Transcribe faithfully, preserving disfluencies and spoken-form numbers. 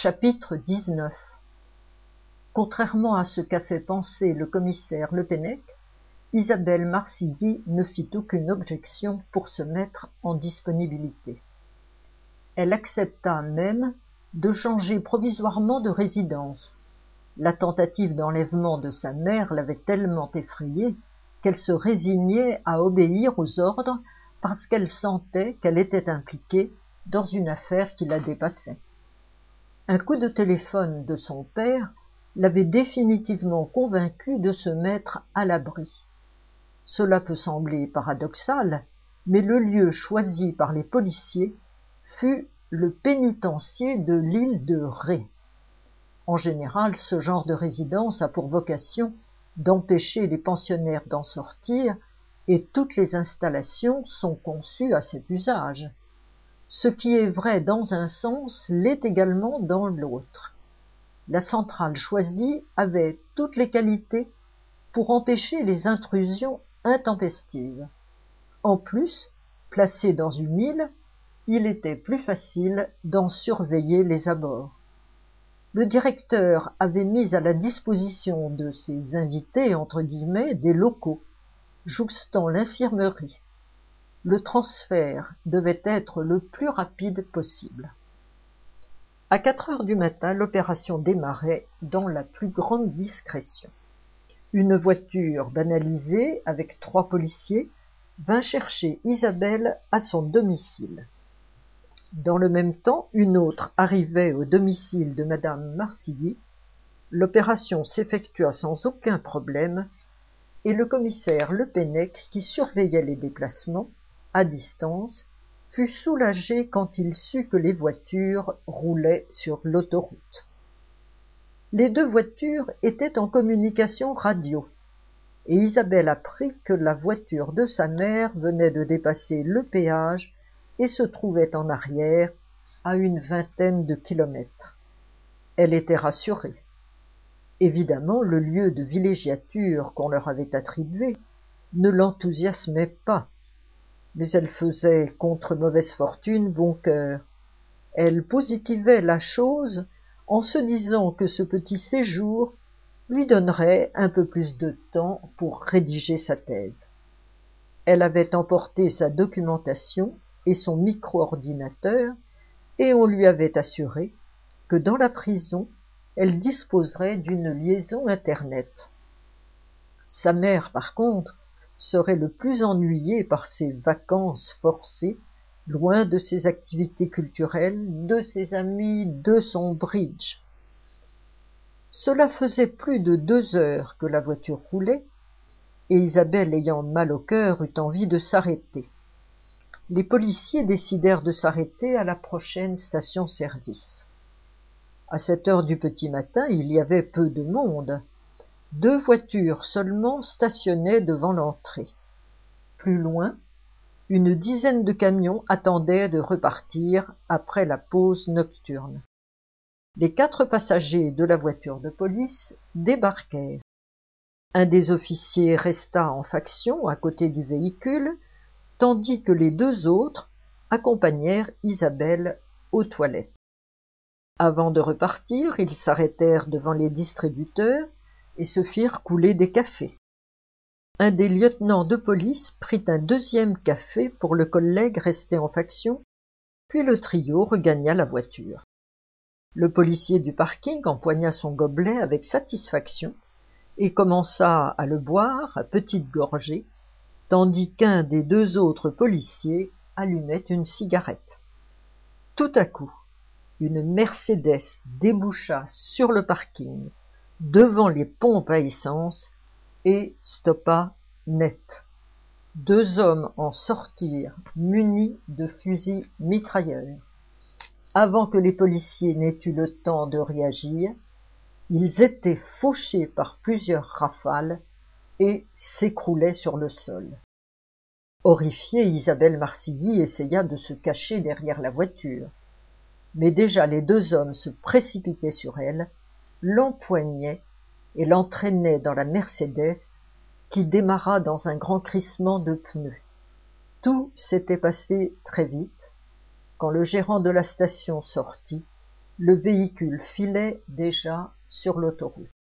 Chapitre dix-neuf. Contrairement à ce qu'a fait penser le commissaire Le Pennec, Isabelle Marcilly ne fit aucune objection pour se mettre en disponibilité. Elle accepta même de changer provisoirement de résidence. La tentative d'enlèvement de sa mère l'avait tellement effrayée qu'elle se résignait à obéir aux ordres parce qu'elle sentait qu'elle était impliquée dans une affaire qui la dépassait. Un coup de téléphone de son père l'avait définitivement convaincue de se mettre à l'abri. Cela peut sembler paradoxal, mais le lieu choisi par les policiers fut le pénitencier de l'île de Ré. En général, ce genre de résidence a pour vocation d'empêcher les pensionnaires d'en sortir, et toutes les installations sont conçues à cet usage. Ce qui est vrai dans un sens l'est également dans l'autre. La centrale choisie avait toutes les qualités pour empêcher les intrusions intempestives. En plus, placé dans une île, il était plus facile d'en surveiller les abords. Le directeur avait mis à la disposition de ses invités, entre guillemets, des locaux, jouxtant l'infirmerie. Le transfert devait être le plus rapide possible. À quatre heures du matin, l'opération démarrait dans la plus grande discrétion. Une voiture banalisée, avec trois policiers, vint chercher Isabelle à son domicile. Dans le même temps, une autre arrivait au domicile de madame Marcilly. L'opération s'effectua sans aucun problème, et le commissaire Le Pennec, qui surveillait les déplacements, à distance, fut soulagé quand il sut que les voitures roulaient sur l'autoroute. Les deux voitures étaient en communication radio, et Isabelle apprit que la voiture de sa mère venait de dépasser le péage et se trouvait en arrière, à une vingtaine de kilomètres. Elle était rassurée. Évidemment, le lieu de villégiature qu'on leur avait attribué ne l'enthousiasmait pas, mais elle faisait, contre mauvaise fortune, bon cœur. Elle positivait la chose en se disant que ce petit séjour lui donnerait un peu plus de temps pour rédiger sa thèse. Elle avait emporté sa documentation et son micro-ordinateur, et on lui avait assuré que dans la prison, elle disposerait d'une liaison Internet. Sa mère, par contre, serait le plus ennuyée par ses vacances forcées, loin de ses activités culturelles, de ses amis, de son bridge. Cela faisait plus de deux heures que la voiture roulait, et Isabelle, ayant mal au cœur, eut envie de s'arrêter. Les policiers décidèrent de s'arrêter à la prochaine station-service. À cette heure du petit matin, il y avait peu de monde. Deux voitures seulement stationnaient devant l'entrée. Plus loin, une dizaine de camions attendaient de repartir après la pause nocturne. Les quatre passagers de la voiture de police débarquèrent. Un des officiers resta en faction à côté du véhicule, tandis que les deux autres accompagnèrent Isabelle aux toilettes. Avant de repartir, ils s'arrêtèrent devant les distributeurs et se firent couler des cafés. Un des lieutenants de police prit un deuxième café pour le collègue resté en faction, puis le trio regagna la voiture. Le policier du parking empoigna son gobelet avec satisfaction et commença à le boire à petites gorgées, tandis qu'un des deux autres policiers allumait une cigarette. Tout à coup, une Mercedes déboucha sur le parking, devant les pompes à essence, et stoppa net. Deux hommes en sortirent, munis de fusils mitrailleurs. Avant que les policiers n'aient eu le temps de réagir, ils étaient fauchés par plusieurs rafales et s'écroulaient sur le sol. Horrifiée, Isabelle Marcilly essaya de se cacher derrière la voiture. Mais déjà les deux hommes se précipitaient sur elle, l'empoignaient et l'entraînaient dans la Mercedes, qui démarra dans un grand crissement de pneus. Tout s'était passé très vite. Quand le gérant de la station sortit, Le véhicule filait déjà sur l'autoroute.